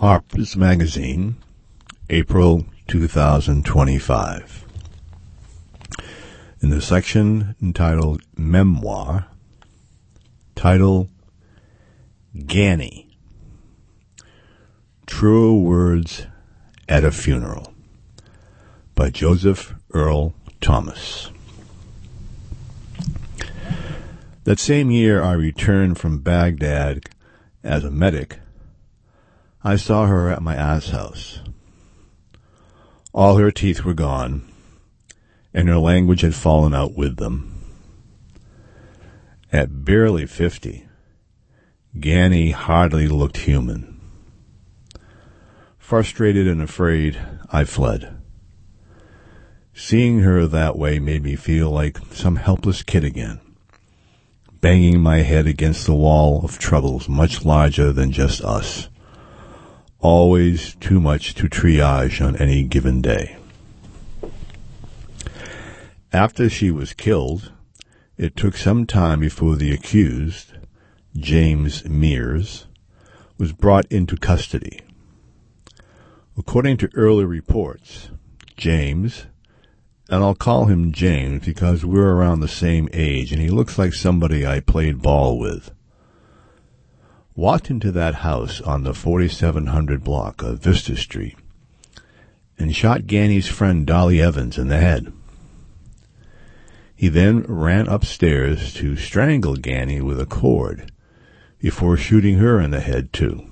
Harper's Magazine, April 2025. In the section entitled Memoir, title Ganny, Truer Words at a Funeral, by Joseph Earl Thomas. That same year I returned from Baghdad as a medic. I saw her at my aunt's house. All her teeth were gone, and her language had fallen out with them. At barely 50, Ganny hardly looked human. Frustrated and afraid, I fled. Seeing her that way made me feel like some helpless kid again, banging my head against the wall of troubles much larger than just us. Always too much to triage on any given day. After she was killed, it took some time before the accused, James Mears, was brought into custody. According to early reports, James, and I'll call him James because we're around the same age and he looks like somebody I played ball with, walked into that house on the 4700 block of Vista Street and shot Ganny's friend Dolly Evans in the head. He then ran upstairs to strangle Ganny with a cord before shooting her in the head too.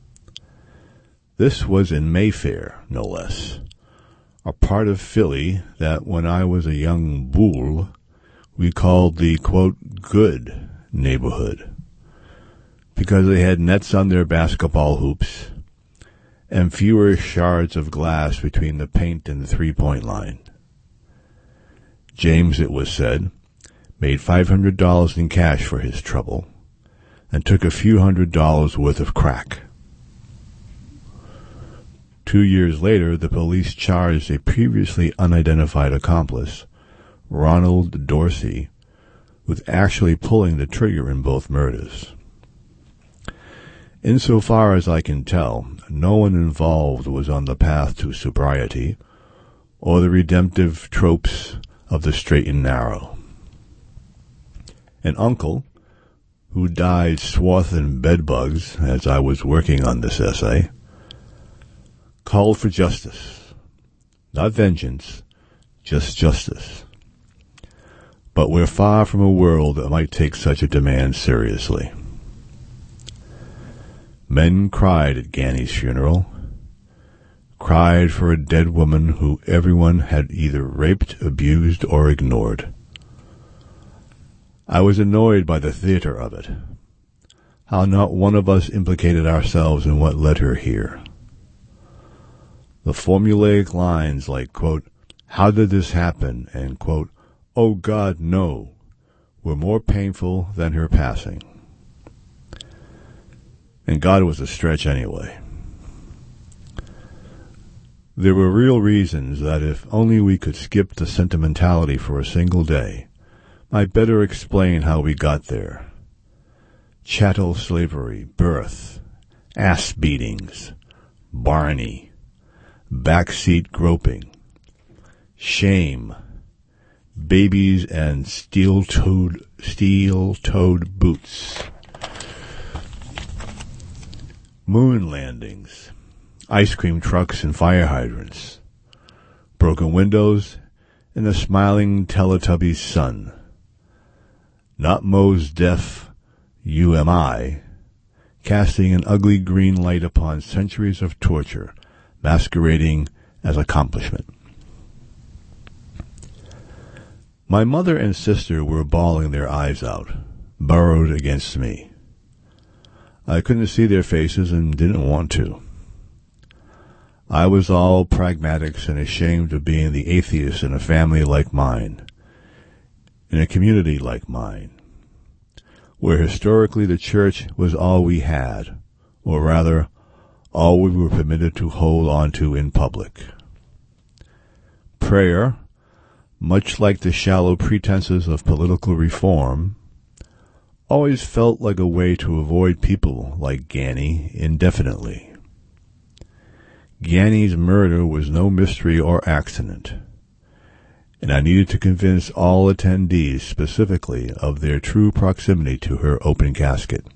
This was in Mayfair, no less, a part of Philly that when I was a young boule we called the, quote, good neighborhood, because they had nets on their basketball hoops and fewer shards of glass between the paint and the three-point line. James, it was said, made $500 in cash for his trouble and took a few $100s worth of crack. 2 years later, the police charged a previously unidentified accomplice, Ronald Dorsey, with actually pulling the trigger in both murders. Insofar as I can tell, no one involved was on the path to sobriety or the redemptive tropes of the straight and narrow. An uncle, who died swathed in bedbugs as I was working on this essay, called for justice. Not vengeance, just justice. But we're far from a world that might take such a demand seriously. Men cried at Ganny's funeral, cried for a dead woman who everyone had either raped, abused, or ignored. I was annoyed by the theater of it, how not one of us implicated ourselves in what led her here. The formulaic lines like, quote, how did this happen, and, quote, oh God, no, were more painful than her passing. And God was a stretch anyway. There were real reasons that if only we could skip the sentimentality for a single day, might better explain how we got there. Chattel slavery, birth, ass beatings, Barney, backseat groping, shame, babies and steel-toed boots, moon landings, ice cream trucks and fire hydrants, broken windows, and the smiling Teletubbies' son. Not Mos Def UMI, casting an ugly green light upon centuries of torture, masquerading as accomplishment. My mother and sister were bawling their eyes out, burrowed against me. I couldn't see their faces and didn't want to. I was all pragmatics and ashamed of being the atheist in a family like mine, in a community like mine, where historically the church was all we had, or rather, all we were permitted to hold on to in public. Prayer, much like the shallow pretenses of political reform, always felt like a way to avoid people like Ganny indefinitely. Ganny's murder was no mystery or accident, and I needed to convince all attendees specifically of their true proximity to her open casket.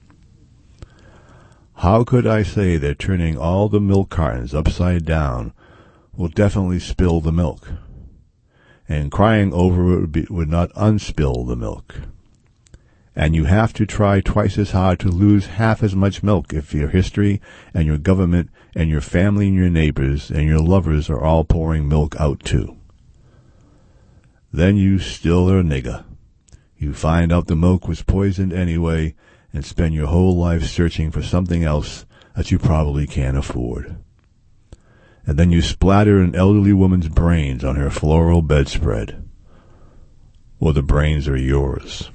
How could I say that turning all the milk cartons upside down will definitely spill the milk, and crying over it would not unspill the milk? And you have to try twice as hard to lose half as much milk if your history and your government and your family and your neighbors and your lovers are all pouring milk out too. Then you still are a nigger. You find out the milk was poisoned anyway and spend your whole life searching for something else that you probably can't afford. And then you splatter an elderly woman's brains on her floral bedspread. Or the brains are yours.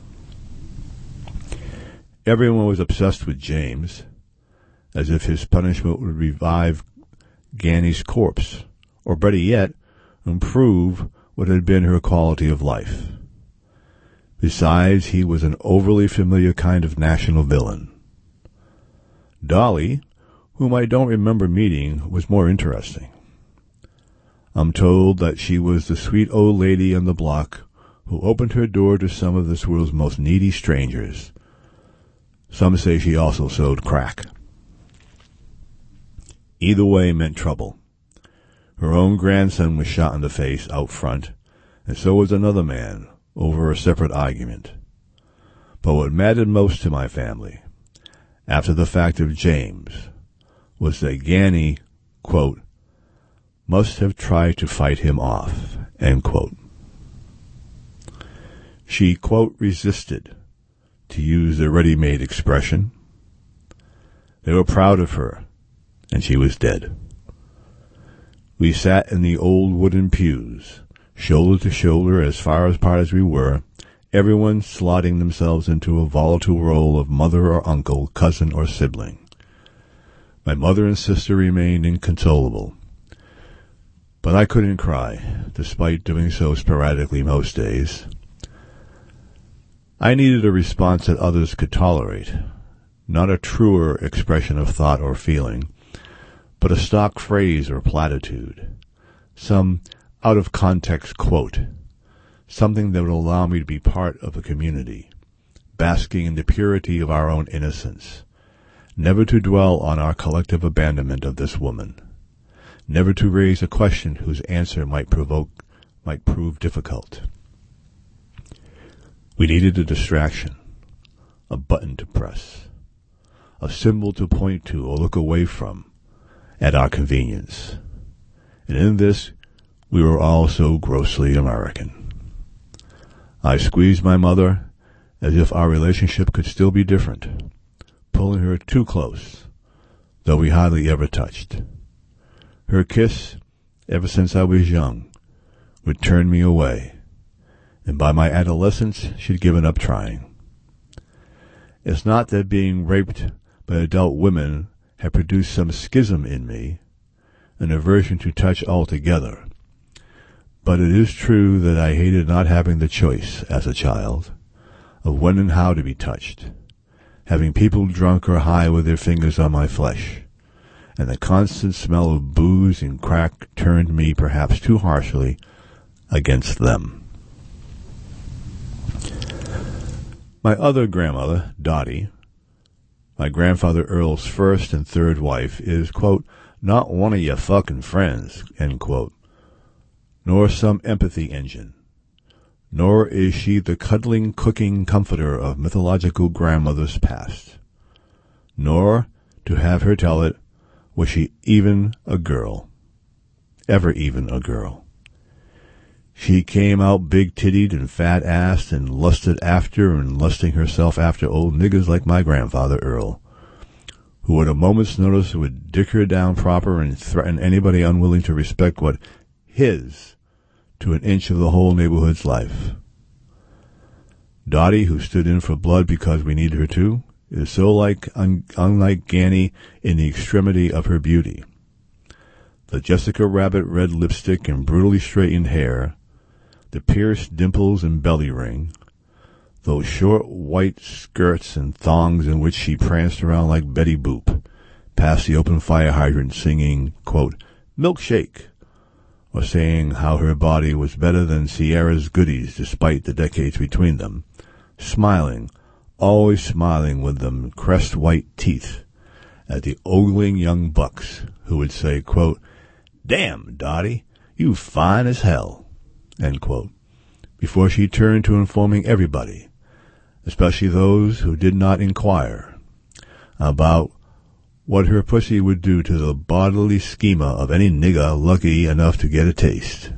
Everyone was obsessed with James, as if his punishment would revive Ganny's corpse, or better yet, improve what had been her quality of life. Besides, he was an overly familiar kind of national villain. Dolly, whom I don't remember meeting, was more interesting. I'm told that she was the sweet old lady on the block who opened her door to some of this world's most needy strangers. Some say she also sold crack. Either way meant trouble. Her own grandson was shot in the face out front, and so was another man, over a separate argument. But what mattered most to my family, after the fact of James, was that Ganny, quote, must have tried to fight him off, end quote. She, quote, resisted, to use the ready-made expression. They were proud of her, and she was dead. We sat in the old wooden pews, shoulder to shoulder as far apart as we were, everyone slotting themselves into a volatile role of mother or uncle, cousin or sibling. My mother and sister remained inconsolable, but I couldn't cry, despite doing so sporadically most days. I needed a response that others could tolerate, not a truer expression of thought or feeling, but a stock phrase or platitude, some out-of-context quote, something that would allow me to be part of a community, basking in the purity of our own innocence, never to dwell on our collective abandonment of this woman, never to raise a question whose answer might prove difficult. We needed a distraction, a button to press, a symbol to point to or look away from at our convenience. And in this, we were all so grossly American. I squeezed my mother as if our relationship could still be different, pulling her too close, though we hardly ever touched. Her kiss, ever since I was young, would turn me away, and by my adolescence she'd given up trying. It's not that being raped by adult women had produced some schism in me, an aversion to touch altogether, but it is true that I hated not having the choice, as a child, of when and how to be touched, having people drunk or high with their fingers on my flesh, and the constant smell of booze and crack turned me, perhaps too harshly, against them. My other grandmother, Dottie, my grandfather Earl's first and third wife, is, quote, not one of your fucking friends, end quote, nor some empathy engine, nor is she the cuddling, cooking comforter of mythological grandmothers past, nor, to have her tell it, was she even a girl, ever even a girl. She came out big-tittied and fat-assed and lusted after and lusting herself after old niggers like my grandfather Earl, who at a moment's notice would dick her down proper and threaten anybody unwilling to respect what his to an inch of the whole neighborhood's life. Dottie, who stood in for blood because we needed her to, is so unlike Ganny in the extremity of her beauty. The Jessica Rabbit red lipstick and brutally straightened hair, the pierced dimples and belly ring, those short white skirts and thongs in which she pranced around like Betty Boop, past the open fire hydrant singing, quote, "Milkshake," or saying how her body was better than Sierra's goodies despite the decades between them, smiling, always smiling with them crest-white teeth at the ogling young bucks who would say, quote, "Damn, Dottie, you fine as hell," end quote, before she turned to informing everybody, especially those who did not inquire, about what her pussy would do to the bodily schema of any nigger lucky enough to get a taste.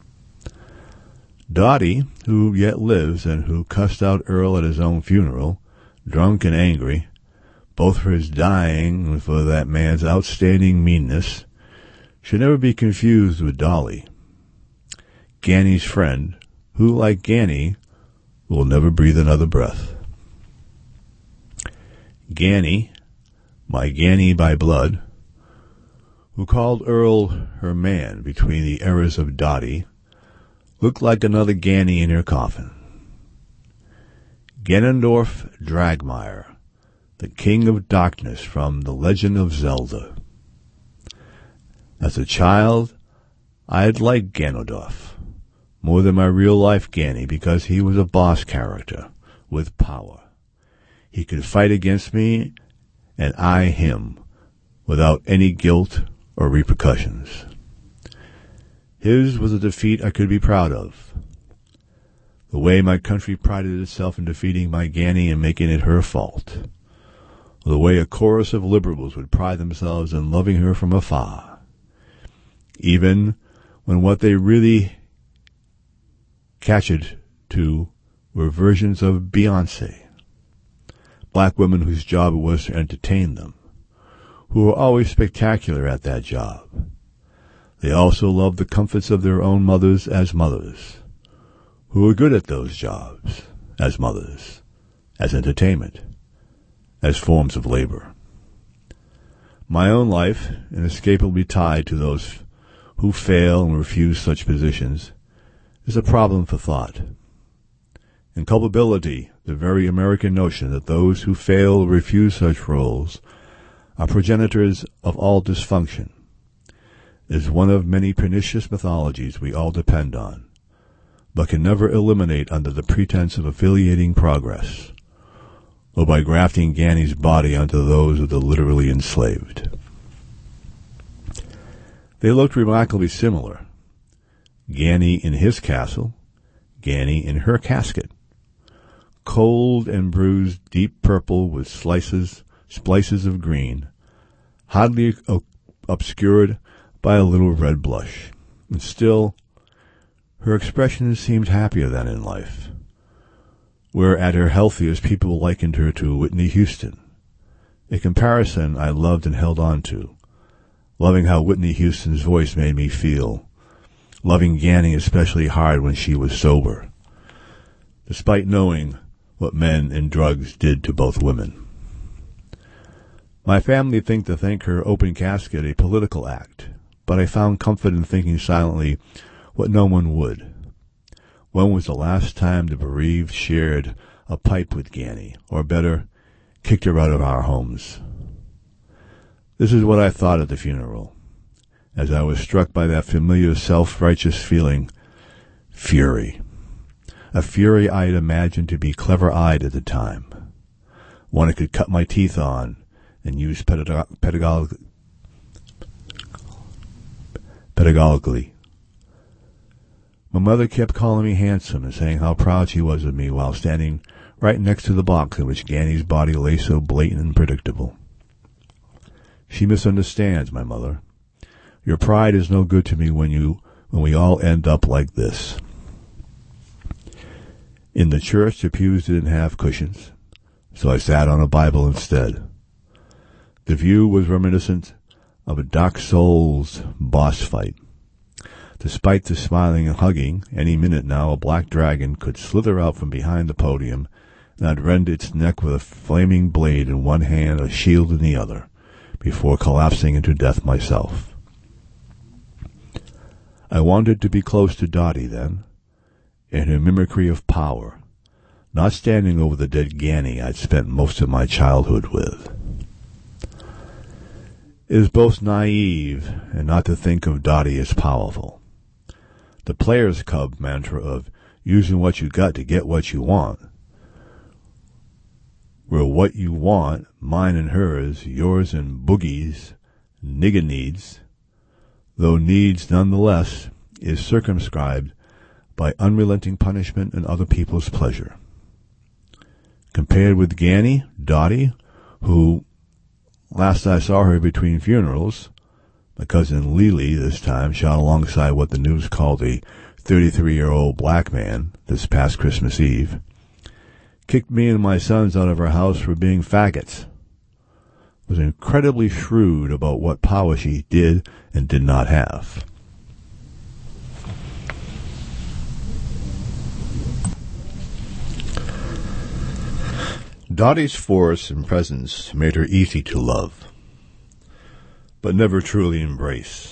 Dottie, who yet lives and who cussed out Earl at his own funeral, drunk and angry, both for his dying and for that man's outstanding meanness, should never be confused with Dolly, Ganny's friend, who, like Ganny, will never breathe another breath. Ganny, my Ganny by blood, who called Earl her man between the eras of Dottie, looked like another Ganny in her coffin. Ganondorf Dragmire, the King of Darkness from The Legend of Zelda. As a child, I had liked Ganondorf more than my real-life Ganny because he was a boss character with power. He could fight against me and I him without any guilt or repercussions. His was a defeat I could be proud of. The way my country prided itself in defeating my Ganny and making it her fault. Or the way a chorus of liberals would pride themselves in loving her from afar. Even when what they really catched to were versions of Beyoncé. Black women whose job it was to entertain them, who were always spectacular at that job. They also loved the comforts of their own mothers as mothers, who were good at those jobs, as mothers, as entertainment, as forms of labor. My own life, inescapably tied to those who fail and refuse such positions, is a problem for thought. In culpability, the very American notion that those who fail or refuse such roles are progenitors of all dysfunction is one of many pernicious mythologies we all depend on, but can never eliminate under the pretense of affiliating progress, or by grafting Ganny's body onto those of the literally enslaved. They looked remarkably similar. Ganny in his castle, Ganny in her casket. Cold and bruised deep purple with splices of green, hardly obscured by a little red blush. And still, her expression seemed happier than in life, where at her healthiest people likened her to Whitney Houston, a comparison I loved and held on to, loving how Whitney Houston's voice made me feel, loving Ganny especially hard when she was sober, despite knowing what men and drugs did to both women. My family think to think her open casket a political act, but I found comfort in thinking silently what no one would. When was the last time the bereaved shared a pipe with Ganny, or better, kicked her out of our homes? This is what I thought at the funeral, as I was struck by that familiar self-righteous feeling, fury. A fury I had imagined to be clever-eyed at the time, one I could cut my teeth on and use pedagogically. My mother kept calling me handsome and saying how proud she was of me while standing right next to the box in which Ganny's body lay so blatant and predictable. She misunderstands, my mother. Your pride is no good to me when we all end up like this. In the church, the pews didn't have cushions, so I sat on a Bible instead. The view was reminiscent of a Dark Souls boss fight. Despite the smiling and hugging, any minute now a black dragon could slither out from behind the podium, and I'd rend its neck with a flaming blade in one hand, a shield in the other, before collapsing into death myself. I wanted to be close to Dottie then, in her mimicry of power, not standing over the dead Ganny I'd spent most of my childhood with. It is both naive and not to think of Dottie as powerful. The player's club mantra of using what you got to get what you want, where what you want, mine and hers, yours and Boogie's, nigger needs, though needs nonetheless, is circumscribed by unrelenting punishment and other people's pleasure. Compared with Ganny, Dottie, who, last I saw her between funerals, my cousin Lily this time shot alongside what the news called a 33-year-old black man this past Christmas Eve, kicked me and my sons out of our house for being faggots, was incredibly shrewd about what power she did and did not have. Dottie's force and presence made her easy to love, but never truly embrace.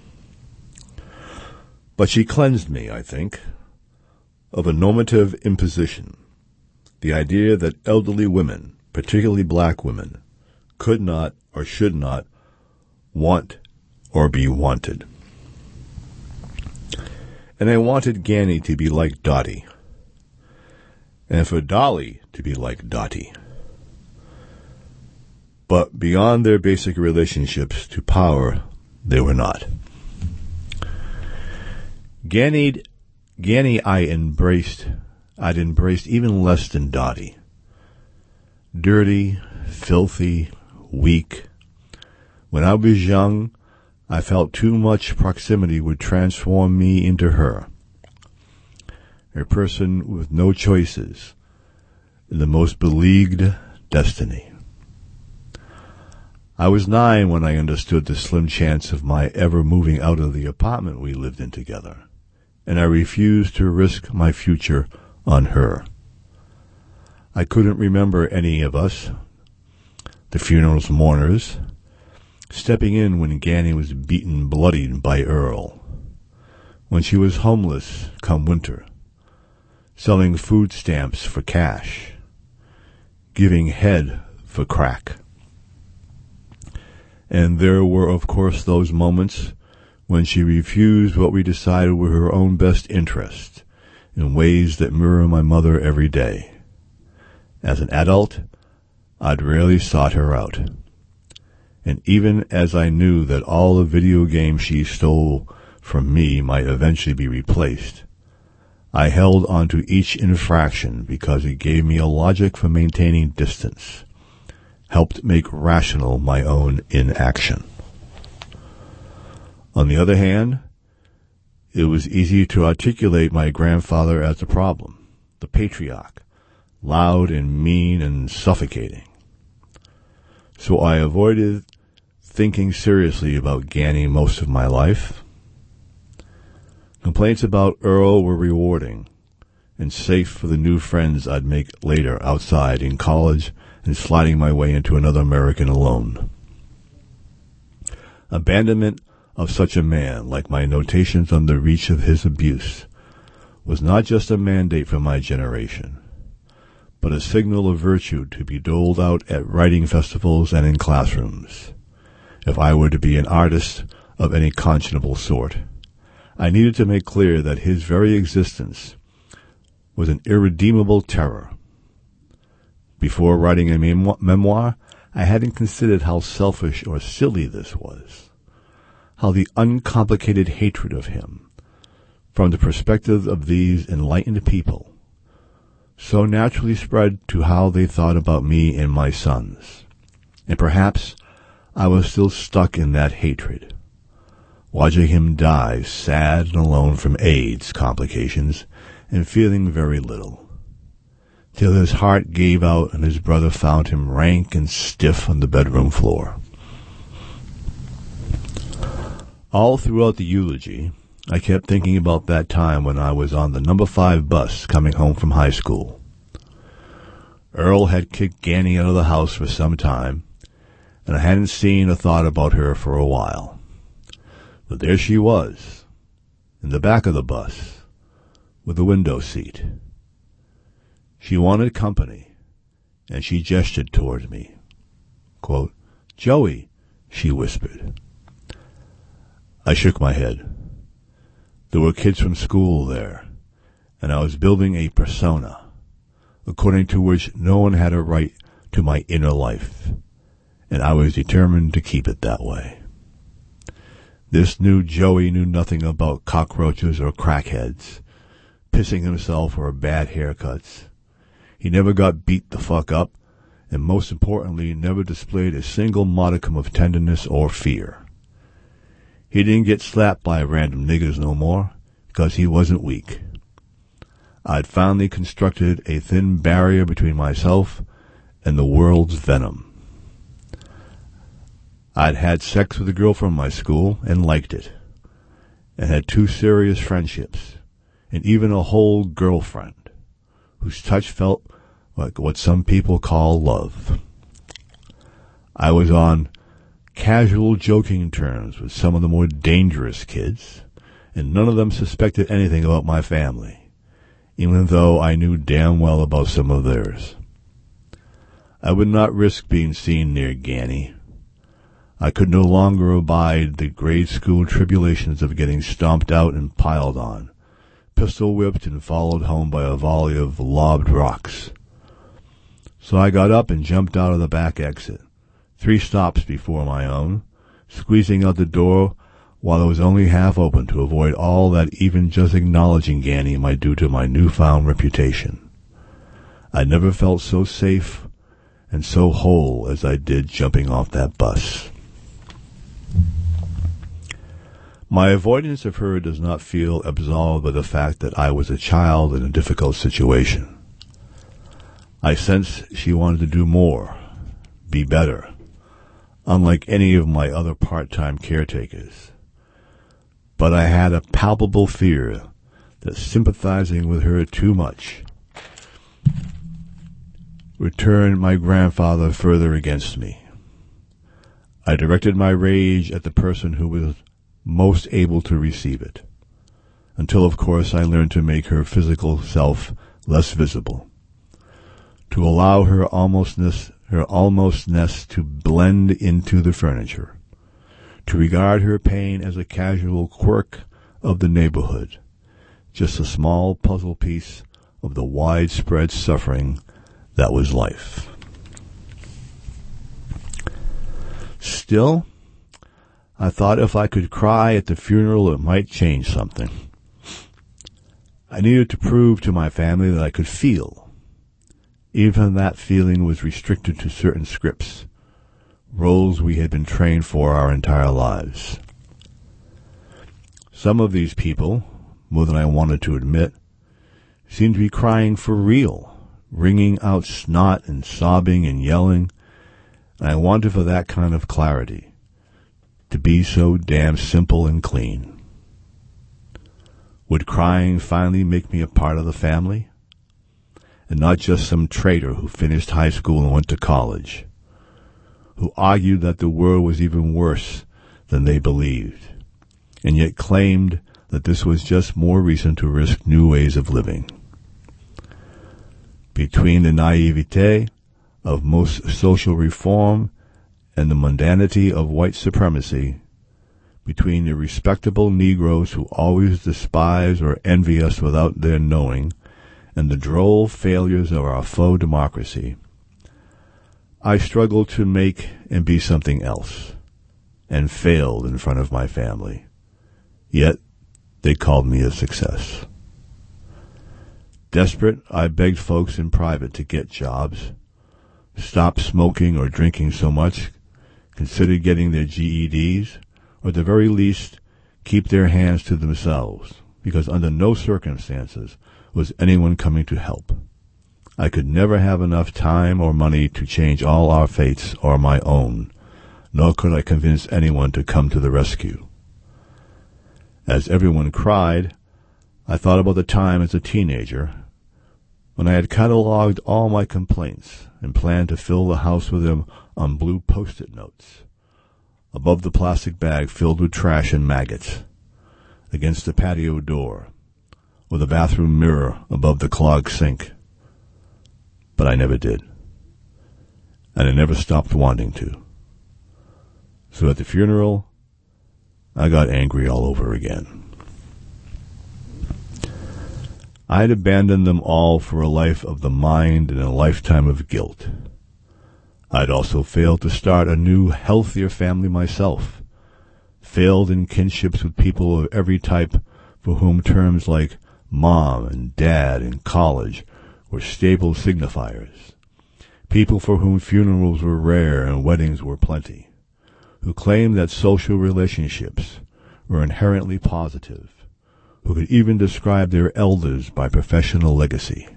But she cleansed me, I think, of a normative imposition, the idea that elderly women, particularly black women, could not or should not want or be wanted. And I wanted Ganny to be like Dottie, and for Dolly to be like Dottie. But beyond their basic relationships to power, they were not. Ganny I'd embraced even less than Dottie. Dirty, filthy, weak. When I was young, I felt too much proximity would transform me into her. A person with no choices, in the most beleaguered destiny. I was 9 when I understood the slim chance of my ever moving out of the apartment we lived in together, and I refused to risk my future on her. I couldn't remember any of us, the funeral's mourners, stepping in when Ganny was beaten bloodied by Earl, when she was homeless come winter, selling food stamps for cash, giving head for crack. And there were, of course, those moments when she refused what we decided were her own best interests in ways that mirror my mother every day. As an adult, I'd rarely sought her out. And even as I knew that all the video games she stole from me might eventually be replaced, I held onto each infraction because it gave me a logic for maintaining distance, helped make rational my own inaction. On the other hand, it was easy to articulate my grandfather as the problem, the patriarch, loud and mean and suffocating. So I avoided thinking seriously about Ganny most of my life. Complaints about Earl were rewarding and safe for the new friends I'd make later outside in college and sliding my way into another American alone. Abandonment of such a man, like my notations on the reach of his abuse, was not just a mandate for my generation, but a signal of virtue to be doled out at writing festivals and in classrooms. If I were to be an artist of any conscionable sort, I needed to make clear that his very existence was an irredeemable terror. Before writing a memoir, I hadn't considered how selfish or silly this was, how the uncomplicated hatred of him, from the perspective of these enlightened people, so naturally spread to how they thought about me and my sons. And perhaps I was still stuck in that hatred, watching him die sad and alone from AIDS complications and feeling very little, till his heart gave out and his brother found him rank and stiff on the bedroom floor. All throughout the eulogy, I kept thinking about that time when I was on the number 5 bus coming home from high school. Earl had kicked Ganny out of the house for some time, and I hadn't seen or thought about her for a while. But there she was, in the back of the bus, with a window seat. She wanted company, and she gestured toward me. Quote, "Joey," she whispered. I shook my head. There were kids from school there, and I was building a persona, according to which no one had a right to my inner life, and I was determined to keep it that way. This new Joey knew nothing about cockroaches or crackheads, pissing himself or bad haircuts. He never got beat the fuck up, and most importantly, never displayed a single modicum of tenderness or fear. He didn't get slapped by random niggers no more, because he wasn't weak. I'd finally constructed a thin barrier between myself and the world's venom. I'd had sex with a girl from my school and liked it, and had 2 serious friendships, and even a whole girlfriend, whose touch felt like what some people call love. I was on casual joking terms with some of the more dangerous kids, and none of them suspected anything about my family, even though I knew damn well about some of theirs. I would not risk being seen near Ganny. I could no longer abide the grade school tribulations of getting stomped out and piled on, pistol-whipped and followed home by a volley of lobbed rocks. So I got up and jumped out of the back exit, 3 stops before my own, squeezing out the door while it was only half open to avoid all that even just acknowledging Ganny might do to my newfound reputation. I never felt so safe and so whole as I did jumping off that bus. My avoidance of her does not feel absolved by the fact that I was a child in a difficult situation. I sensed she wanted to do more, be better, unlike any of my other part-time caretakers. But I had a palpable fear that sympathizing with her too much would turn my grandfather further against me. I directed my rage at the person who was most able to receive it, until, of course, I learned to make her physical self less visible, to allow her almostness to blend into the furniture, to regard her pain as a casual quirk of the neighborhood, just a small puzzle piece of the widespread suffering that was life. Still, I thought if I could cry at the funeral, it might change something. I needed to prove to my family that I could feel. Even that feeling was restricted to certain scripts, roles we had been trained for our entire lives. Some of these people, more than I wanted to admit, seemed to be crying for real, wringing out snot and sobbing and yelling, and I wanted for that kind of clarity to be so damn simple and clean. Would crying finally make me a part of the family, and not just some traitor who finished high school and went to college, who argued that the world was even worse than they believed, and yet claimed that this was just more reason to risk new ways of living. Between the naivete of most social reform and the mundanity of white supremacy, between the respectable Negroes who always despise or envy us without their knowing, and the droll failures of our faux democracy, I struggled to make and be something else, and failed in front of my family. Yet they called me a success. Desperate, I begged folks in private to get jobs, stop smoking or drinking so much, considered getting their GEDs, or at the very least, keep their hands to themselves, because under no circumstances was anyone coming to help. I could never have enough time or money to change all our fates or my own, nor could I convince anyone to come to the rescue. As everyone cried, I thought about the time as a teenager when I had catalogued all my complaints and planned to fill the house with them on blue Post-it notes, above the plastic bag filled with trash and maggots, against the patio door, or the bathroom mirror above the clogged sink. But I never did, and I never stopped wanting to. So So at the funeral, I got angry all over again. I had abandoned them all for a life of the mind and a lifetime of guilt. I'd also failed to start a new, healthier family myself, failed in kinships with people of every type for whom terms like mom and dad in college were staple signifiers, people for whom funerals were rare and weddings were plenty, who claimed that social relationships were inherently positive, who could even describe their elders by professional legacy.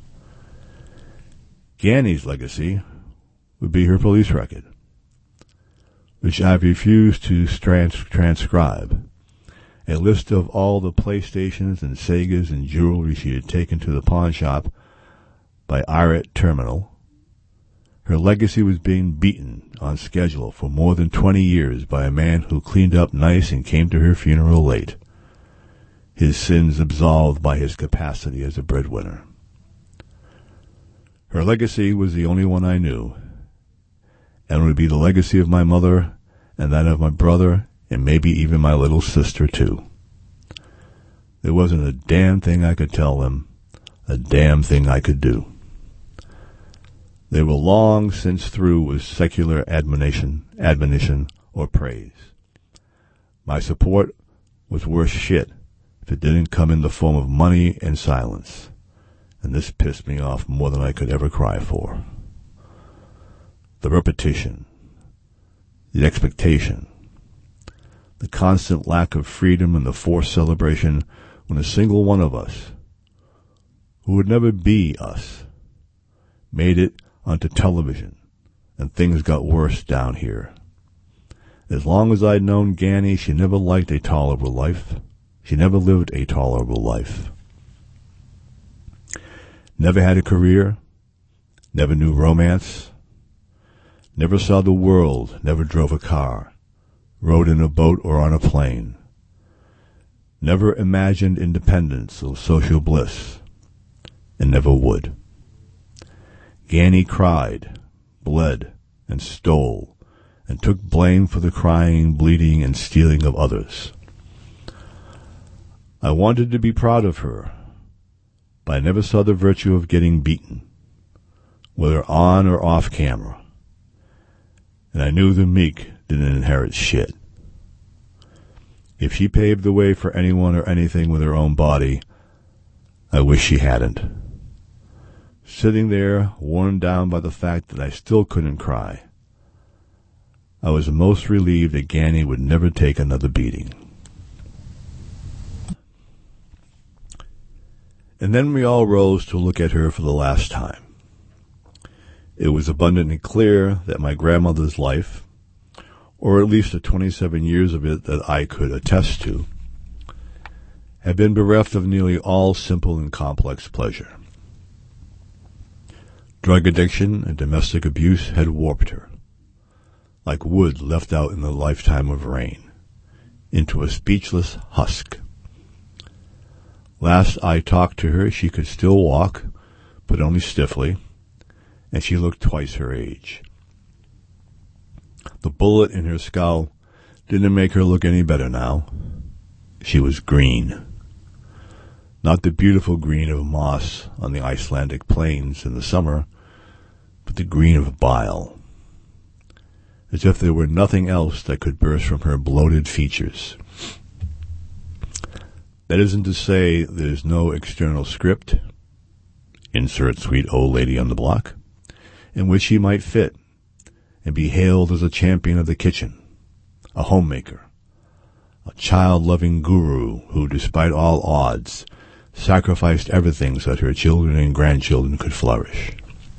Ganny's legacy would be her police record, which I've refused to transcribe, a list of all the PlayStations and Segas and jewelry she had taken to the pawn shop by Irate Terminal. Her legacy was being beaten on schedule for more than 20 years by a man who cleaned up nice and came to her funeral late, his sins absolved by his capacity as a breadwinner. Her legacy was the only one I knew, and would be the legacy of my mother and that of my brother and maybe even my little sister, too. There wasn't a damn thing I could tell them, a damn thing I could do. They were long since through with secular admonition, or praise. My support was worse shit if it didn't come in the form of money and silence, and this pissed me off more than I could ever cry for. The repetition, the expectation, the constant lack of freedom and the forced celebration when a single one of us, who would never be us, made it onto television, and things got worse down here. As long as I'd known Ganny, she never liked a tolerable life. She never lived a tolerable life. Never had a career, never knew romance, never saw the world, never drove a car, rode in a boat or on a plane, never imagined independence or social bliss, and never would. Ganny cried, bled, and stole, and took blame for the crying, bleeding, and stealing of others. I wanted to be proud of her, but I never saw the virtue of getting beaten, whether on or off camera, and I knew the meek didn't inherit shit. If she paved the way for anyone or anything with her own body, I wish she hadn't. Sitting there, worn down by the fact that I still couldn't cry, I was most relieved that Ganny would never take another beating. And then we all rose to look at her for the last time. It was abundantly clear that my grandmother's life, or at least the 27 years of it that I could attest to, had been bereft of nearly all simple and complex pleasure. Drug addiction and domestic abuse had warped her, like wood left out in the lifetime of rain, into a speechless husk. Last I talked to her, she could still walk, but only stiffly, and she looked twice her age. The bullet in her skull didn't make her look any better now. She was green. Not the beautiful green of moss on the Icelandic plains in the summer, but the green of bile, as if there were nothing else that could burst from her bloated features. That isn't to say there's no external script, insert sweet old lady on the block, in which she might fit and be hailed as a champion of the kitchen, a homemaker, a child-loving guru who, despite all odds, sacrificed everything so that her children and grandchildren could flourish.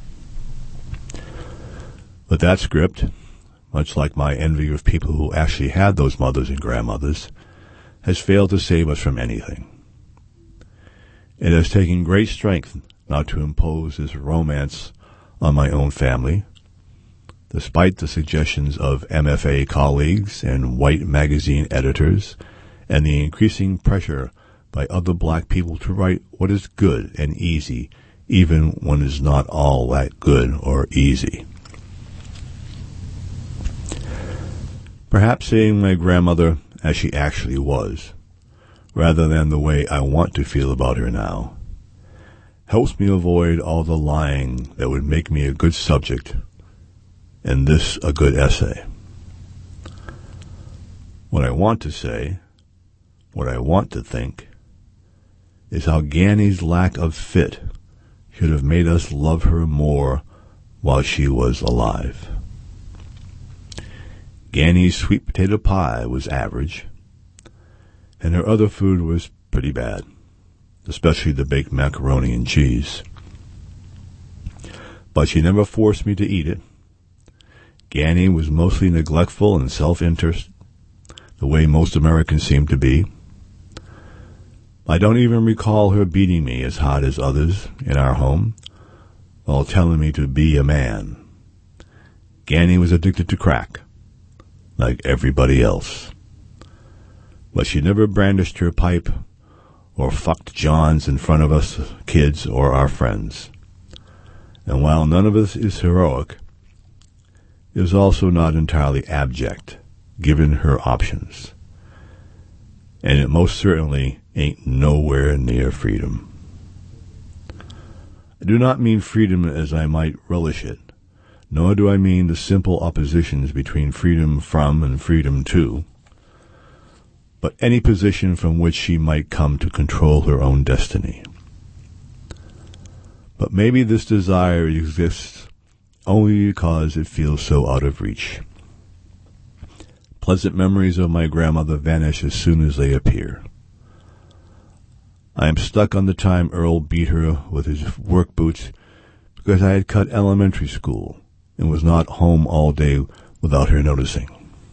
But that script, much like my envy of people who actually had those mothers and grandmothers, has failed to save us from anything. It has taken great strength not to impose this romance on my own family, despite the suggestions of MFA colleagues and white magazine editors, and the increasing pressure by other black people to write what is good and easy, even when it's not all that good or easy. Perhaps seeing my grandmother as she actually was, rather than the way I want to feel about her now, helps me avoid all the lying that would make me a good subject and this a good essay. What I want to say, what I want to think, is how Ganny's lack of fit should have made us love her more while she was alive. Ganny's sweet potato pie was average, and her other food was pretty bad, especially the baked macaroni and cheese. But she never forced me to eat it. Ganny was mostly neglectful and self-interest, the way most Americans seem to be. I don't even recall her beating me as hard as others in our home, while telling me to be a man. Ganny was addicted to crack, like everybody else. But she never brandished her pipe or fucked Johns in front of us kids or our friends. And while none of this is heroic, it is also not entirely abject, given her options. And it most certainly ain't nowhere near freedom. I do not mean freedom as I might relish it, nor do I mean the simple oppositions between freedom from and freedom to, but any position from which she might come to control her own destiny. But maybe this desire exists only because it feels so out of reach. Pleasant memories of my grandmother vanish as soon as they appear. I am stuck on the time Earl beat her with his work boots because I had cut elementary school and was not home all day without her noticing.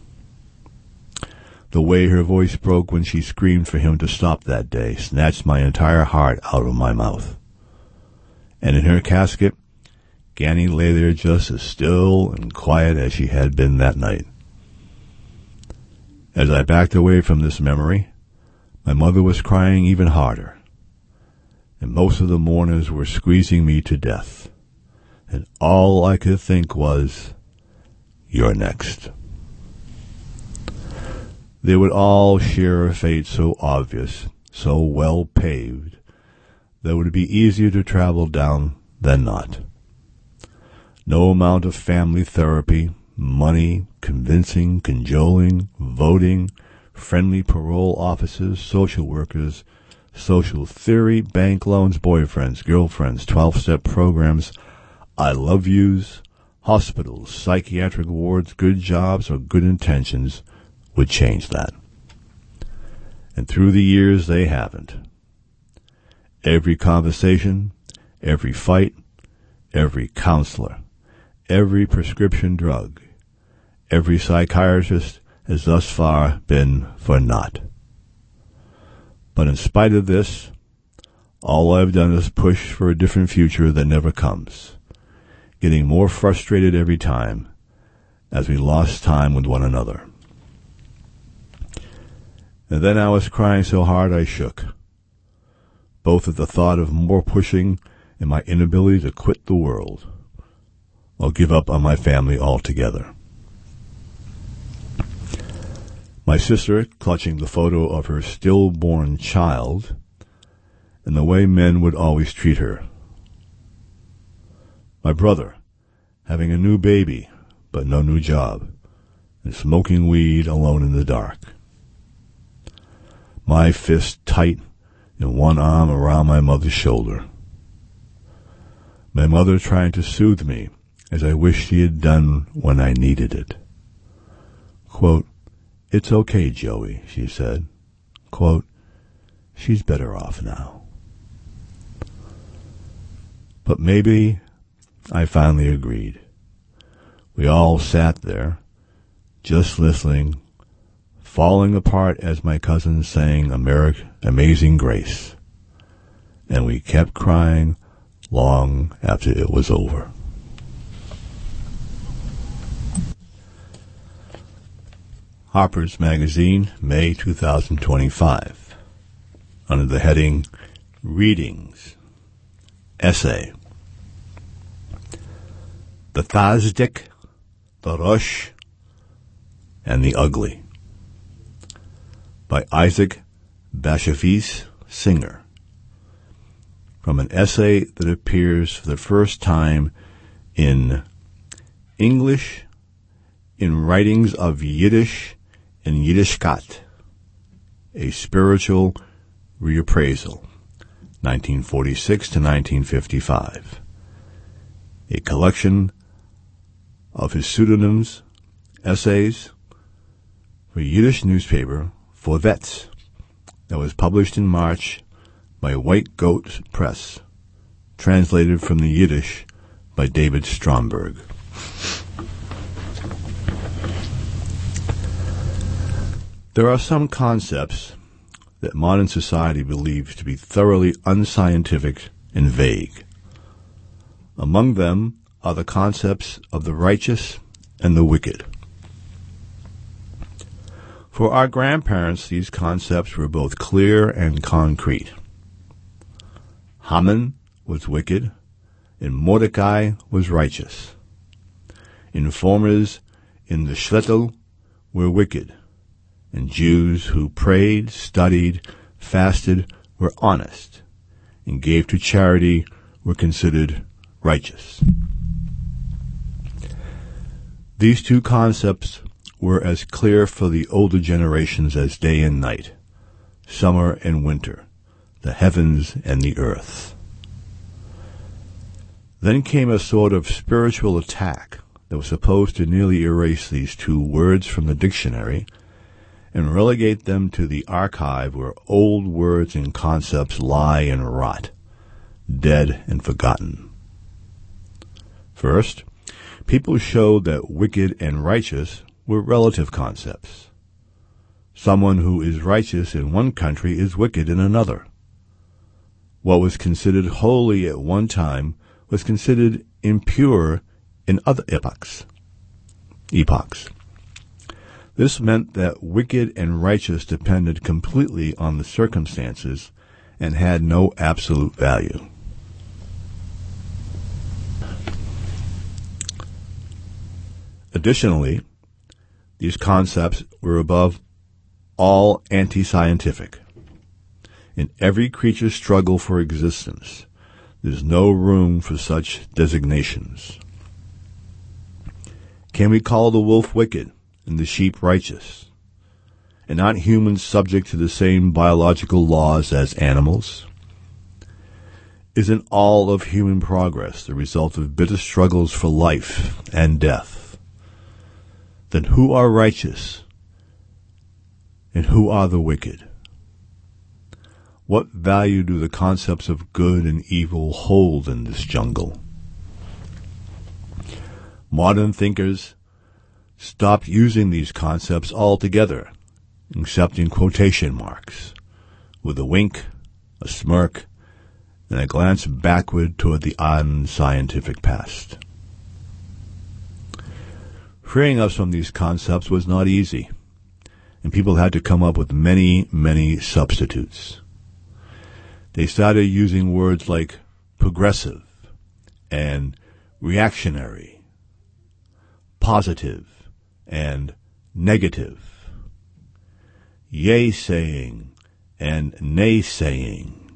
The way her voice broke when she screamed for him to stop that day snatched my entire heart out of my mouth. And in her casket, Ganny lay there just as still and quiet as she had been that night. As I backed away from this memory, my mother was crying even harder, and most of the mourners were squeezing me to death, and all I could think was, "You're next." They would all share a fate so obvious, so well paved, that it would be easier to travel down than not. No amount of family therapy, money, convincing, cajoling, voting, friendly parole officers, social workers, social theory, bank loans, boyfriends, girlfriends, 12-step programs, I love yous, hospitals, psychiatric wards, good jobs, or good intentions would change that. And through the years, they haven't. Every conversation, every fight, every counselor, every prescription drug, every psychiatrist has thus far been for naught. But in spite of this, all I've done is push for a different future that never comes, getting more frustrated every time as we lost time with one another. And then I was crying so hard I shook, both at the thought of more pushing and my inability to quit the world, or give up on my family altogether. My sister clutching the photo of her stillborn child, and the way men would always treat her. My brother having a new baby, but no new job, and smoking weed alone in the dark. My fist tight and one arm around my mother's shoulder. My mother trying to soothe me as I wish she had done when I needed it. Quote, "It's okay, Joey," she said. Quote, "She's better off now." But maybe I finally agreed. We all sat there, just listening, falling apart as my cousin sang Amazing Grace, and we kept crying long after it was over. Harper's Magazine, May 2025, under the heading Readings, Essay. The Thasdik, the Rush, and the Ugly, by Isaac Bashevis Singer, from an essay that appears for the first time in English in Writings of Yiddish and Yiddishkeit, a Spiritual Reappraisal, 1946 to 1955, a collection of his pseudonyms, essays, for Yiddish newspaper Vorwärts, that was published in March by White Goat Press, translated from the Yiddish by David Stromberg. There are some concepts that modern society believes to be thoroughly unscientific and vague. Among them are the concepts of the righteous and the wicked. For our grandparents, these concepts were both clear and concrete. Haman was wicked, and Mordecai was righteous. Informers in the shtetl were wicked, and Jews who prayed, studied, fasted were honest, and gave to charity were considered righteous. These two concepts were as clear for the older generations as day and night, summer and winter, the heavens and the earth. Then came a sort of spiritual attack that was supposed to nearly erase these two words from the dictionary and relegate them to the archive where old words and concepts lie and rot, dead and forgotten. First, people showed that wicked and righteous were relative concepts. Someone who is righteous in one country is wicked in another. What was considered holy at one time was considered impure in other epochs. This meant that wicked and righteous depended completely on the circumstances and had no absolute value. Additionally, these concepts were above all anti-scientific. In every creature's struggle for existence, there's no room for such designations. Can we call the wolf wicked and the sheep righteous? And aren't humans subject to the same biological laws as animals? Isn't all of human progress the result of bitter struggles for life and death? Then who are righteous and who are the wicked? What value do the concepts of good and evil hold in this jungle? Modern thinkers stopped using these concepts altogether, except in quotation marks, with a wink, a smirk, and a glance backward toward the unscientific past. Freeing us from these concepts was not easy, and people had to come up with many, many substitutes. They started using words like progressive and reactionary, positive and negative, yea-saying and nay-saying,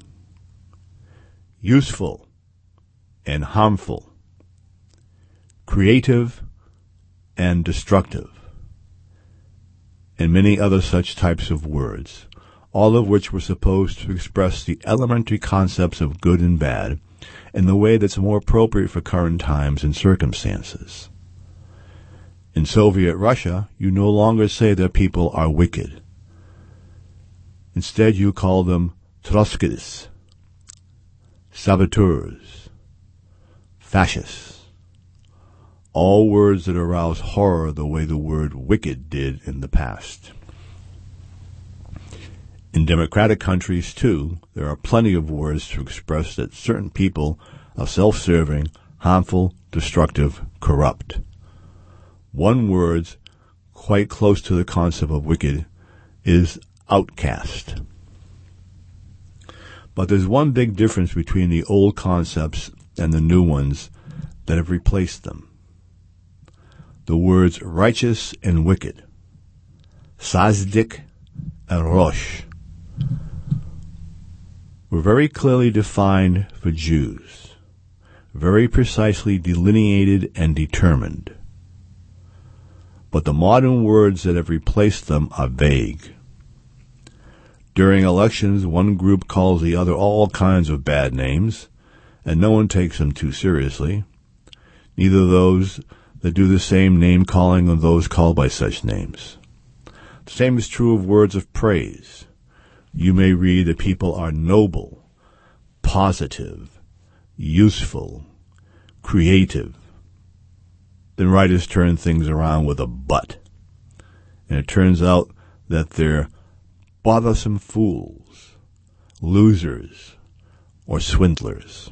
useful and harmful, creative and destructive, and many other such types of words, all of which were supposed to express the elementary concepts of good and bad in the way that's more appropriate for current times and circumstances. In Soviet Russia, you no longer say that people are wicked. Instead, you call them Trotskyists, saboteurs, fascists, all words that arouse horror the way the word wicked did in the past. In democratic countries, too, there are plenty of words to express that certain people are self-serving, harmful, destructive, corrupt. One word quite close to the concept of wicked is outcast. But there's one big difference between the old concepts and the new ones that have replaced them. The words righteous and wicked Tzaddik, and Rosh were very clearly defined for Jews, very precisely delineated and determined. But the modern words that have replaced them are vague. During elections, one group calls the other all kinds of bad names, and no one takes them too seriously. Neither those that do the same name-calling or those called by such names. The same is true of words of praise. You may read that people are noble, positive, useful, creative. Then writers turn things around with a but. And it turns out that they're bothersome fools, losers, or swindlers.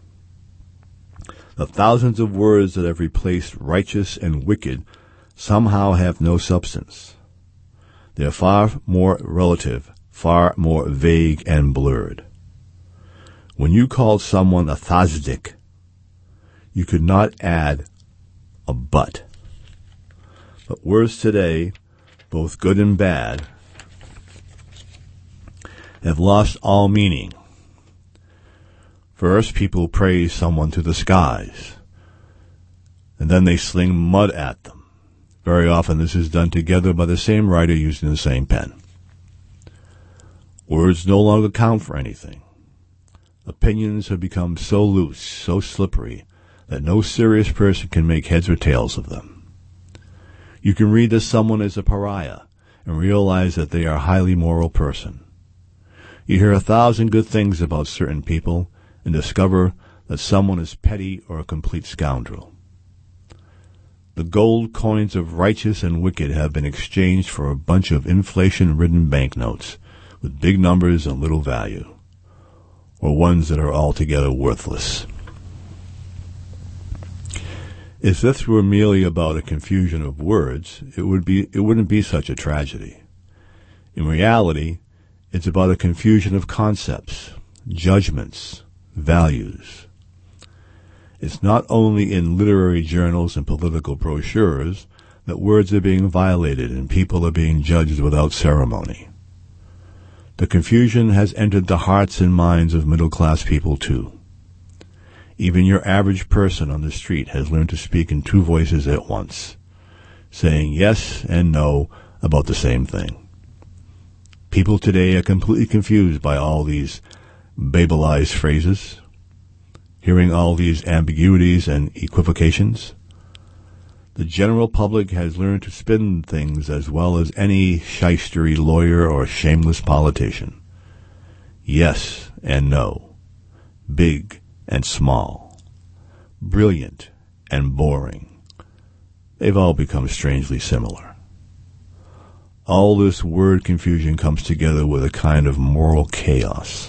The thousands of words that have replaced righteous and wicked somehow have no substance. They are far more relative, far more vague and blurred. When you called someone a tzaddik, you could not add a but. But words today, both good and bad, have lost all meaning. First, people praise someone to the skies, and then they sling mud at them. Very often this is done together by the same writer using the same pen. Words no longer count for anything. Opinions have become so loose, so slippery, that no serious person can make heads or tails of them. You can read that someone is a pariah and realize that they are a highly moral person. You hear 1,000 good things about certain people and discover that someone is petty or a complete scoundrel. The gold coins of righteous and wicked have been exchanged for a bunch of inflation-ridden banknotes with big numbers and little value, or ones that are altogether worthless. If this were merely about a confusion of words, it wouldn't be such a tragedy. In reality, it's about a confusion of concepts, judgments, values. It's not only in literary journals and political brochures that words are being violated and people are being judged without ceremony. The confusion has entered the hearts and minds of middle-class people, too. Even your average person on the street has learned to speak in two voices at once, saying yes and no about the same thing. People today are completely confused by all these Babelized phrases, hearing all these ambiguities and equivocations. The general public has learned to spin things as well as any shystery lawyer or shameless politician. Yes and no, big and small, brilliant and boring. They've all become strangely similar. All this word confusion comes together with a kind of moral chaos.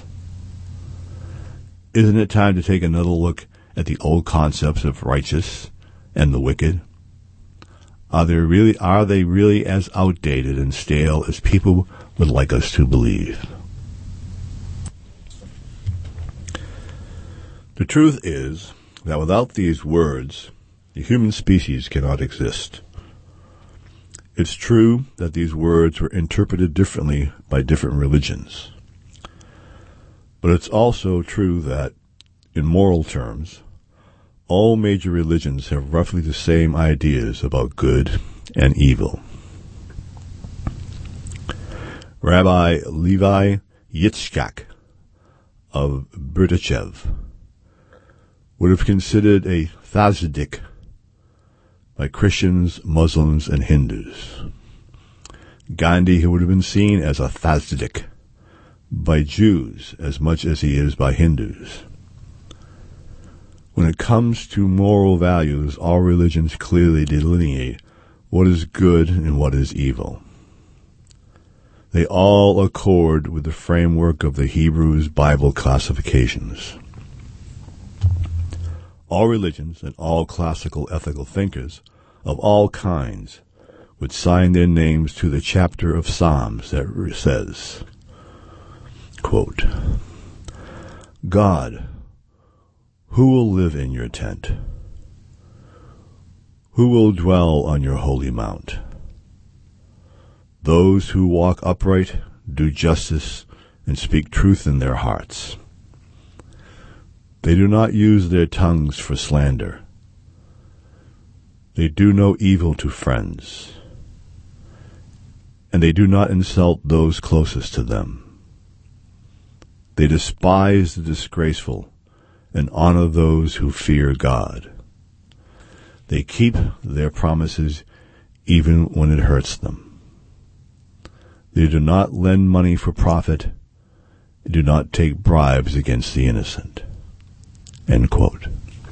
Isn't it time to take another look at the old concepts of righteous and the wicked? Are they really as outdated and stale as people would like us to believe? The truth is that without these words, the human species cannot exist. It's true that these words were interpreted differently by different religions. But it's also true that, in moral terms, all major religions have roughly the same ideas about good and evil. Rabbi Levi Yitzchak of Berdichev would have considered a tzaddik by Christians, Muslims, and Hindus. Gandhi would have been seen as a tzaddik by Jews as much as he is by Hindus. When it comes to moral values, all religions clearly delineate what is good and what is evil. They all accord with the framework of the Hebrews Bible classifications. All religions and all classical ethical thinkers of all kinds would sign their names to the chapter of Psalms that says, quote, God, who will live in your tent? Who will dwell on your holy mount? Those who walk upright, do justice, and speak truth in their hearts. They do not use their tongues for slander. They do no evil to friends, and they do not insult those closest to them. They despise the disgraceful and honor those who fear God. They keep their promises even when it hurts them. They do not lend money for profit and do not take bribes against the innocent. End quote.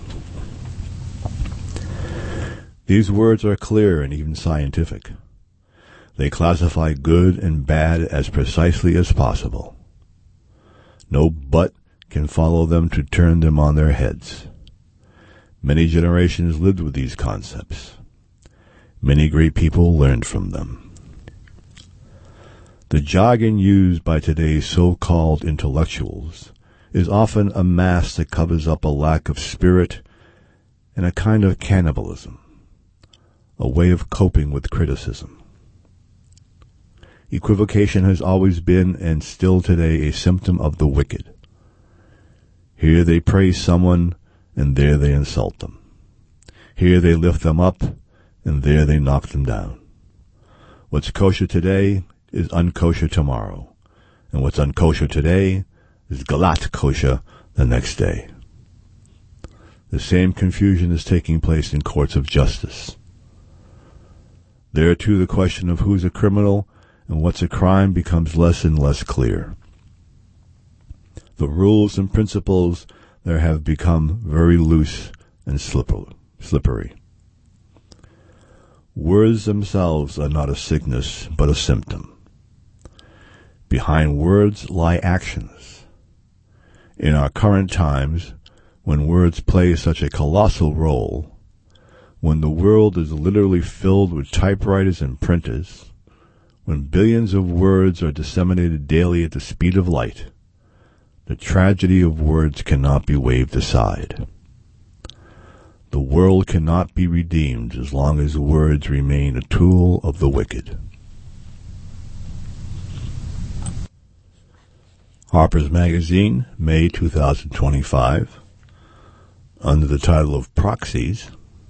These words are clear and even scientific. They classify good and bad as precisely as possible. No but can follow them to turn them on their heads. Many generations lived with these concepts. Many great people learned from them. The jargon used by today's so-called intellectuals is often a mask that covers up a lack of spirit and a kind of cannibalism, a way of coping with criticism. Equivocation has always been and still today a symptom of the wicked. Here they praise someone, and there they insult them. Here they lift them up, and there they knock them down. What's kosher today is unkosher tomorrow, and what's unkosher today is galat kosher the next day. The same confusion is taking place in courts of justice. There, too, the question of who's a criminal and what's a crime becomes less and less clear. The rules and principles there have become very loose and slippery. Words themselves are not a sickness, but a symptom. Behind words lie actions. In our current times, when words play such a colossal role, when the world is literally filled with typewriters and printers, when billions of words are disseminated daily at the speed of light, the tragedy of words cannot be waved aside. The world cannot be redeemed as long as words remain a tool of the wicked. Harper's Magazine, May 2025, under the title of Proxies,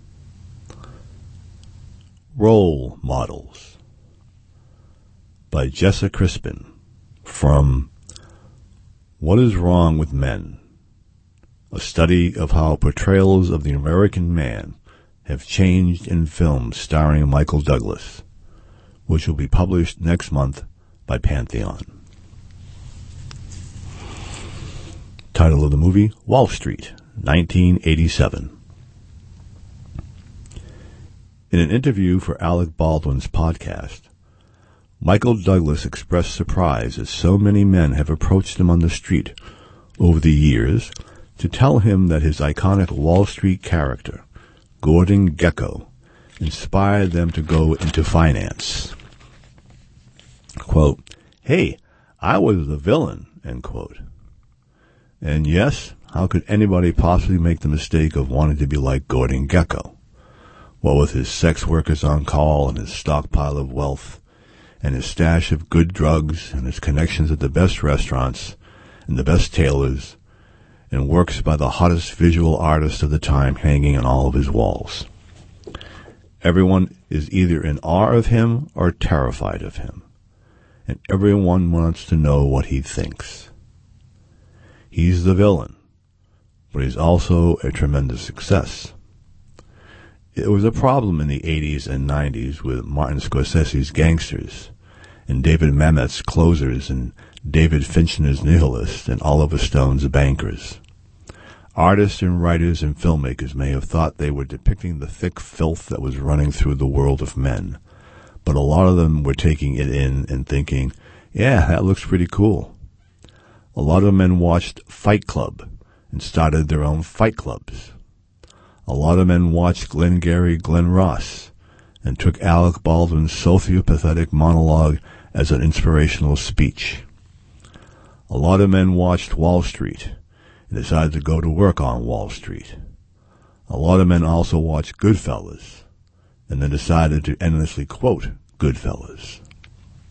Role Models, by Jessa Crispin, from What is Wrong with Men? A study of how portrayals of the American man have changed in films starring Michael Douglas, which will be published next month by Pantheon. Title of the movie, Wall Street, 1987. In an interview for Alec Baldwin's podcast, Michael Douglas expressed surprise as so many men have approached him on the street over the years to tell him that his iconic Wall Street character, Gordon Gekko, inspired them to go into finance. Quote, "Hey, I was the villain," end quote. And yes, how could anybody possibly make the mistake of wanting to be like Gordon Gekko? What with his sex workers on call and his stockpile of wealth, and his stash of good drugs, and his connections at the best restaurants, and the best tailors, and works by the hottest visual artists of the time hanging on all of his walls. Everyone is either in awe of him or terrified of him, and everyone wants to know what he thinks. He's the villain, but he's also a tremendous success. It was a problem in the 80s and 90s with Martin Scorsese's Gangsters, and David Mamet's Closers, and David Fincher's Nihilist, and Oliver Stone's Bankers. Artists and writers and filmmakers may have thought they were depicting the thick filth that was running through the world of men, but a lot of them were taking it in and thinking, yeah, that looks pretty cool. A lot of men watched Fight Club and started their own fight clubs. A lot of men watched Glengarry Glen Ross and took Alec Baldwin's sociopathetic monologue as an inspirational speech. A lot of men watched Wall Street and decided to go to work on Wall Street. A lot of men also watched Goodfellas and then decided to endlessly quote Goodfellas.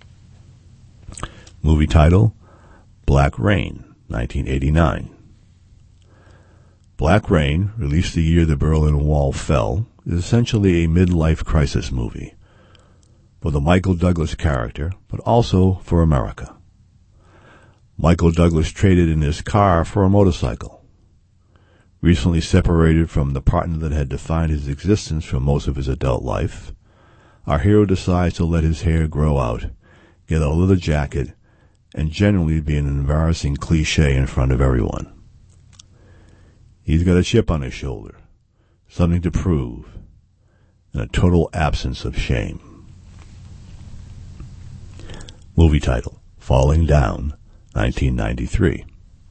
Movie title, Black Rain, 1989. Black Rain, released the year the Berlin Wall fell, is essentially a midlife crisis movie for the Michael Douglas character, but also for America. Michael Douglas traded in his car for a motorcycle. Recently separated from the partner that had defined his existence for most of his adult life, our hero decides to let his hair grow out, get a leather jacket, and generally be an embarrassing cliche in front of everyone. He's got a chip on his shoulder, something to prove, and a total absence of shame. Movie title, Falling Down, 1993.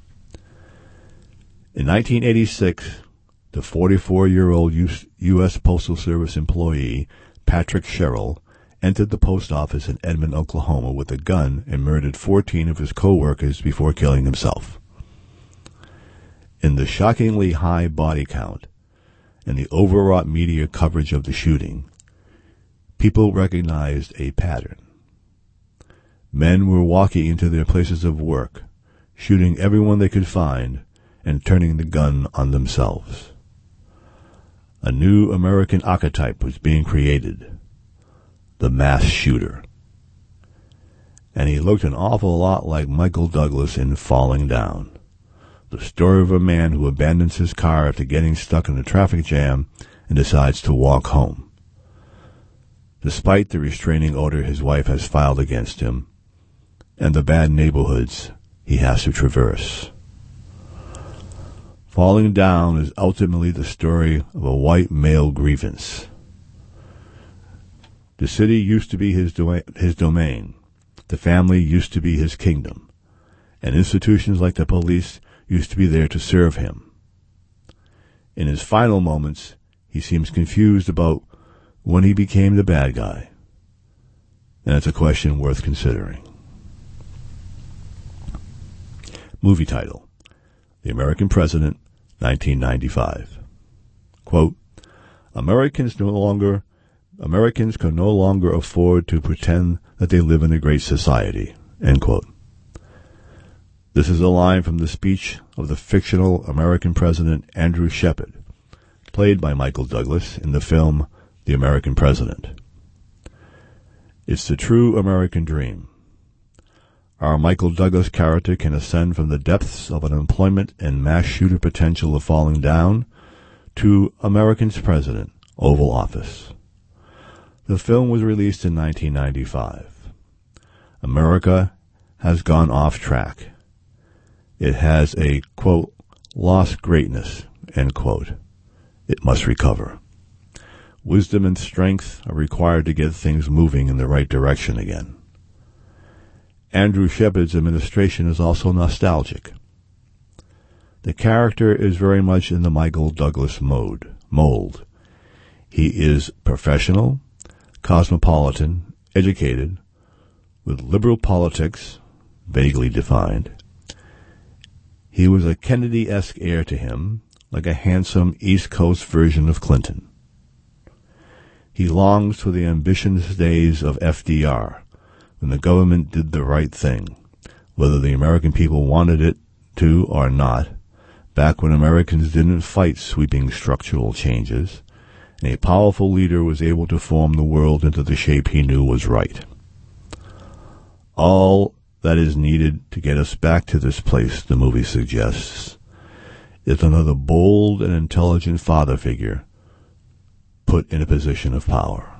In 1986, the 44-year-old U.S. Postal Service employee, Patrick Sherrill, entered the post office in Edmond, Oklahoma with a gun and murdered 14 of his co-workers before killing himself. In the shockingly high body count and the overwrought media coverage of the shooting, people recognized a pattern. Men were walking into their places of work, shooting everyone they could find, and turning the gun on themselves. A new American archetype was being created. The mass shooter. And he looked an awful lot like Michael Douglas in Falling Down, the story of a man who abandons his car after getting stuck in a traffic jam and decides to walk home. Despite the restraining order his wife has filed against him and the bad neighborhoods he has to traverse. Falling Down is ultimately the story of a white male grievance. The city used to be his domain. The family used to be his kingdom. And institutions like the police used to be there to serve him. In his final moments, he seems confused about when he became the bad guy. And it's a question worth considering. Movie title, The American President, 1995. Quote, Americans can no longer afford to pretend that they live in a great society, end quote. This is a line from the speech of the fictional American president Andrew Shepard, played by Michael Douglas in the film The American President. It's the true American dream. Our Michael Douglas character can ascend from the depths of unemployment and mass shooter potential of Falling Down to America's President, Oval Office. The film was released in 1995. America has gone off track. It has a, quote, lost greatness, end quote. It must recover. Wisdom and strength are required to get things moving in the right direction again. Andrew Shepard's administration is also nostalgic. The character is very much in the Michael Douglas mold. He is professional, cosmopolitan, educated, with liberal politics, vaguely defined. He was a Kennedy-esque heir to him, like a handsome East Coast version of Clinton. He longs for the ambitious days of FDR, when the government did the right thing, whether the American people wanted it to or not, back when Americans didn't fight sweeping structural changes, and a powerful leader was able to form the world into the shape he knew was right. All that is needed to get us back to this place, the movie suggests, is another bold and intelligent father figure put in a position of power.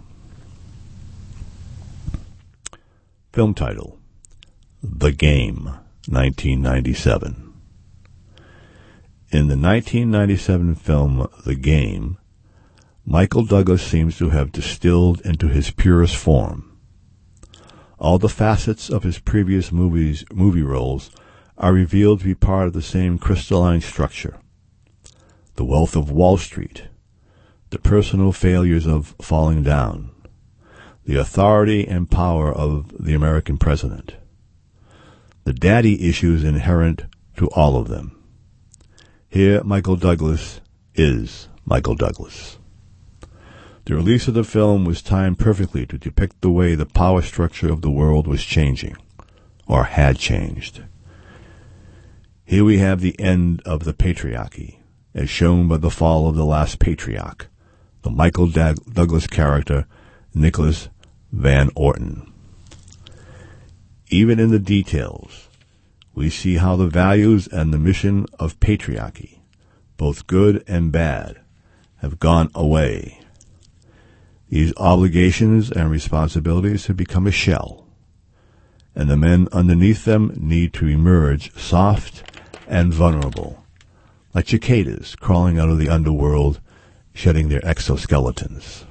Film title, The Game, 1997. In the 1997 film The Game, Michael Douglas seems to have distilled into his purest form. All the facets of his previous movie roles are revealed to be part of the same crystalline structure. The wealth of Wall Street, the personal failures of Falling Down, the authority and power of the American president, the daddy issues inherent to all of them. Here, Michael Douglas is Michael Douglas. The release of the film was timed perfectly to depict the way the power structure of the world was changing, or had changed. Here we have the end of the patriarchy, as shown by the fall of the last patriarch, the Michael Douglas character, Nicholas Van Orton. Even in the details, we see how the values and the mission of patriarchy, both good and bad, have gone away. These obligations and responsibilities have become a shell, and the men underneath them need to emerge soft and vulnerable, like cicadas crawling out of the underworld, shedding their exoskeletons.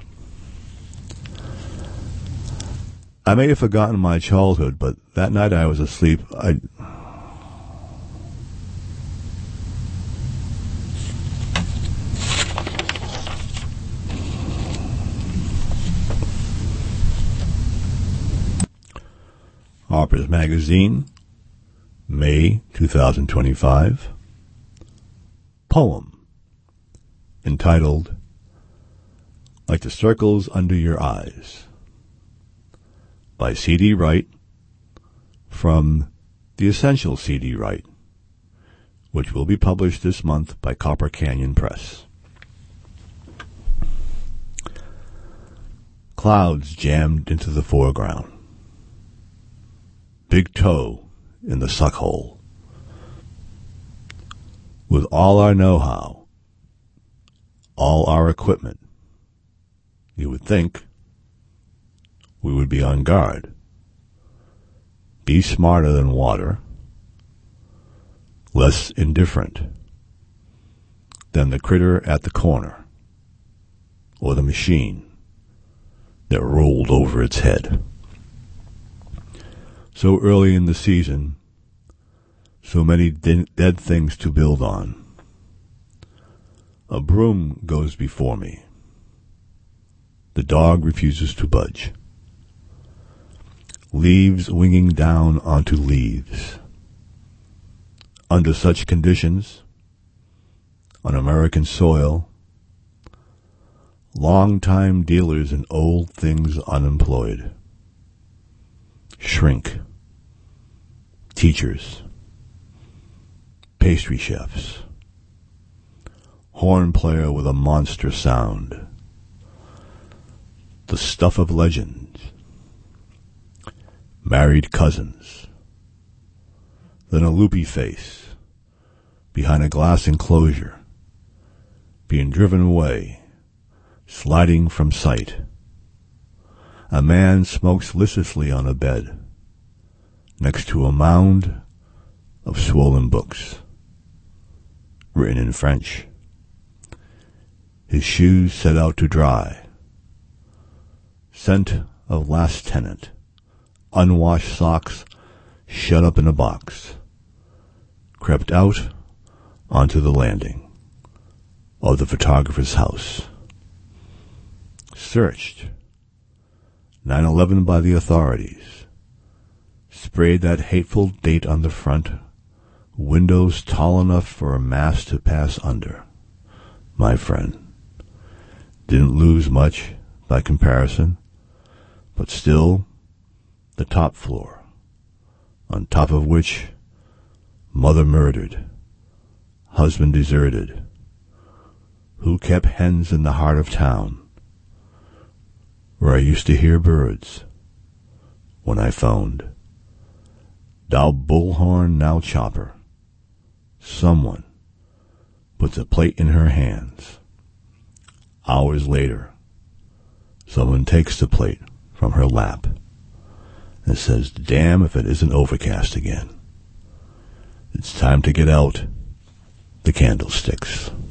I may have forgotten my childhood, but that night I was asleep. Harper's Magazine, May 2025. Poem entitled Like the Circles Under Your Eyes by C.D. Wright from The Essential C.D. Wright, which will be published this month by Copper Canyon Press. Clouds jammed into the foreground. Big toe in the suck hole. With all our know-how, all our equipment, you would think we would be on guard. Be smarter than water, less indifferent than the critter at the corner, or the machine that rolled over its head. So early in the season, so many dead things to build on. A broom goes before me. The dog refuses to budge. Leaves winging down onto leaves. Under such conditions, on American soil, long-time dealers in old things unemployed. Shrink. Teachers. Pastry chefs. Horn player with a monster sound. The stuff of legends. Married cousins. Then a loopy face behind a glass enclosure, being driven away, sliding from sight. A man smokes listlessly on a bed next to a mound of swollen books, written in French. His shoes set out to dry. Scent of last tenant. Unwashed socks shut up in a box. Crept out onto the landing of the photographer's house. Searched. 9/11 by the authorities. Sprayed that hateful date on the front. Windows tall enough for a mass to pass under. My friend. Didn't lose much by comparison, but still the top floor, on top of which mother murdered, husband deserted, who kept hens in the heart of town, where I used to hear birds when I phoned. Thou bullhorn, now chopper. Someone puts a plate in her hands. Hours later, someone takes the plate from her lap and says, damn if it isn't overcast again. It's time to get out the candlesticks.